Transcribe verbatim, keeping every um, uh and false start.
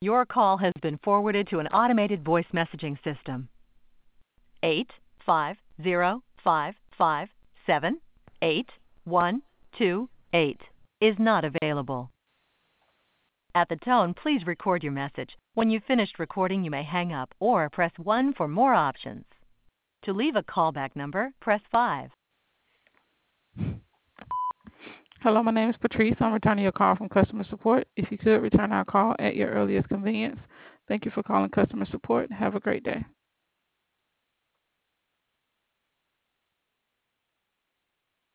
Your call has been forwarded to an automated voice messaging system. Eight five zero five five seven eight one two eight is not available. At the tone, please record your message. When you've finished recording, you may hang up or press one for more options. To leave a callback number, press five. Hello, my name is Patrice. I'm returning your call from customer support. If you could return our call at your earliest convenience. Thank you for calling customer support. Have a great day.